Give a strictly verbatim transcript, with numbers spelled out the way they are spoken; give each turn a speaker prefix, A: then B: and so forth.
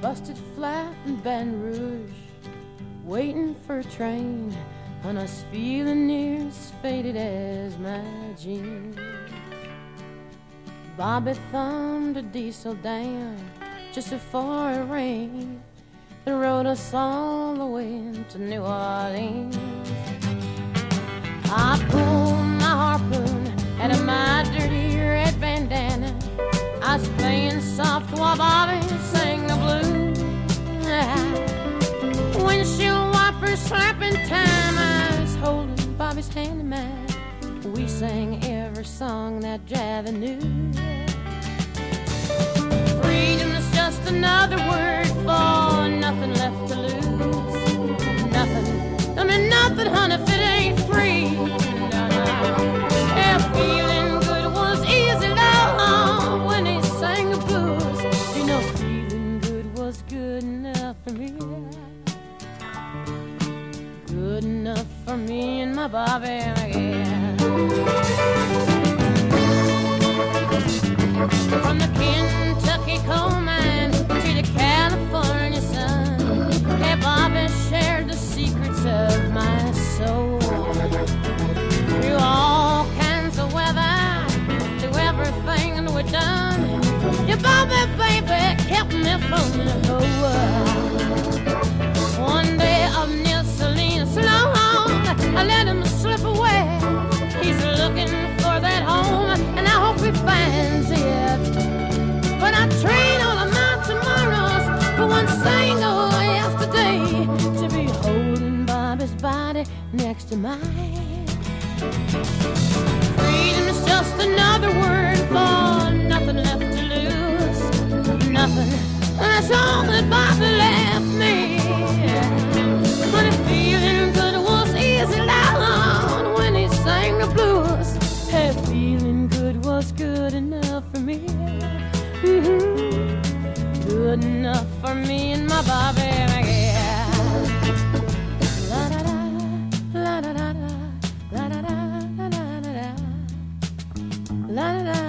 A: busted flat in Baton Rouge, waiting for a train, and I was feeling near as faded as my jeans. Bobby thumbed a diesel down just before it rained and rode us all the way to New Orleans. I pulled my harpoon out of my dirty red bandana. I was playing soft while Bobby sang the blues. Windshield wipers slapping time, I was holding Bobby's hand in mine. We sang every song that Javi knew. Freedom's just another word for nothing left to lose. Nothing, I mean nothing, honey, if it ain't free. No, no. Yeah, feeling good was easy, love, when he sang the blues. You know, feeling good was good enough for me. Good enough for me and my Bobby again. From the Kentucky coal mine to the California sun, hey, Bobby shared the secrets of my soul. Through all kinds of weather, through everything that we've done, your Bobby, baby, kept me from the whole world. One day up near Salinas, long, I let him slip away. He's looking for that home, and I hope he finds it. But I trade all of my tomorrows for one single yesterday, to be holding Bobby's body next to mine. Freedom is just another word for nothing left to lose. Nothing, that's all that Bobby left me. But if feeling good was easy, loud when he sang the blues, hey, feeling good was good enough for me. Mm-hmm. Good enough for me and my Bobby, yeah. La da da, la da da da, la da da da da da, la da da.